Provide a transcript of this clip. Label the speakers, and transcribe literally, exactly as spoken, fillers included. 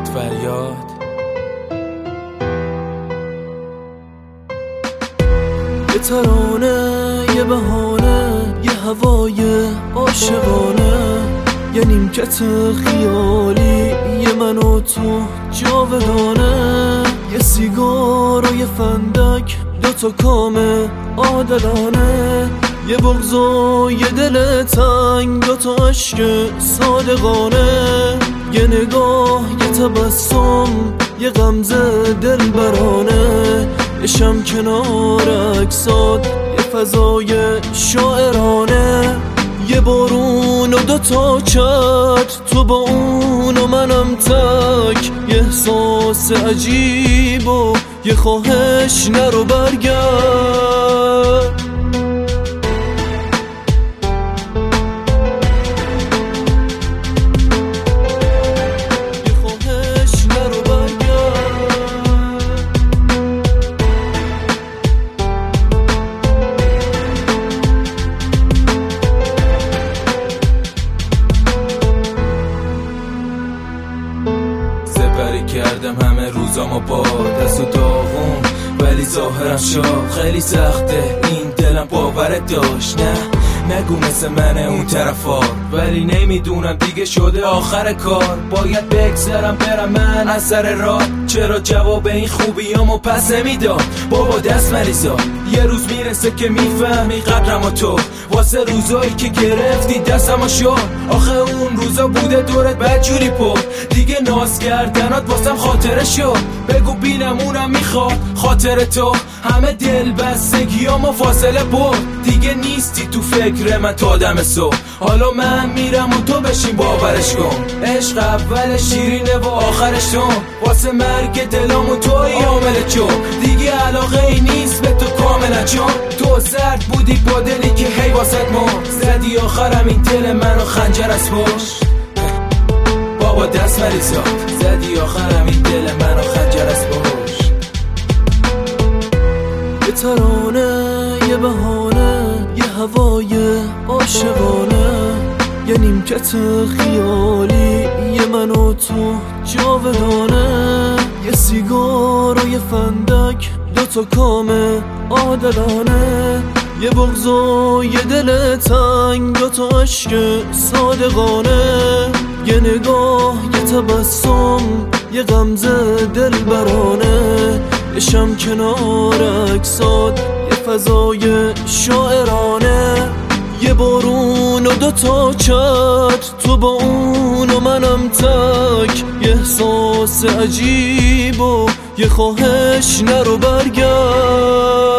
Speaker 1: فریاد فریاد.
Speaker 2: یه ترانه، یه بهانه، یه هوای عاشقانه، یه نیمکت خیالی، یه من و تو جاودانه، یه سیگار و یه فندک، دوتا کام عادلانه، یه بغض و یه دل تنگ، دوتا عشق صادقانه، یه نگاه، یه تبسم، یه غمزه دلبرانه، یه شم کنار اکسات، یه فضای شاعرانه، یه بارون و دوتا چت، تو با اون و منم تک، یه احساس عجیب و یه خواهش نرو برگرد.
Speaker 1: کردم همه روزامو با دست و داغون، ولی ظاهرم شاد خیلی سخته، این دلم باورت داشت. نه نگو مثل منه اون طرفا، ولی نمیدونم دیگه شده آخر کار، باید بگذرم برم من از سر راه. چرا جواب این خوبیامو پس نمیداد بابا دست مریضا؟ یه روز میرسه که میفهمی قدرم و تو، واسه روزایی که گرفتی دستمو شد. آخه اون روزا بوده دورت بدجوری پر، دیگه ناز کردنات واسم خاطره شد. بگو بینم اونم میخواد خاطر تو، همه دل بستگیامو فاصله برد. دیگه نیستی تو فکر من تا دم صبح، حالا من میرم و تو بشین باورش کن. عشق اول شیرینه و آخرش تو، واسه مرگ دلامو توی عامل چون. دیگه علاقه ای نیست به تو کاملا، چون تو سرد بودی با دلی که هی واسد مرد. زدی آخرم این دل منو خنجر از پشت، بابا دست مریضات. زدی آخرم این دل منو خنجر از پشت.
Speaker 2: یه ترانه، یه بهانه، یه هوای عاشقانه، یه نیمکت خیالی، یه من و تو جاودانه، یه سیگار و یه فندک، دوتا کام عادلانه، یه بغض و یه دل تنگ، دوتا عشق صادقانه، یه نگاه، یه تبسم، یه غمزه دلبرانه، یه شم کنار اکسات، یه فضای شاعرانه، یه بارون و دوتا چت، تو با اون و منم تک، یه احساس عجیب و یه خواهش نرو برگرد.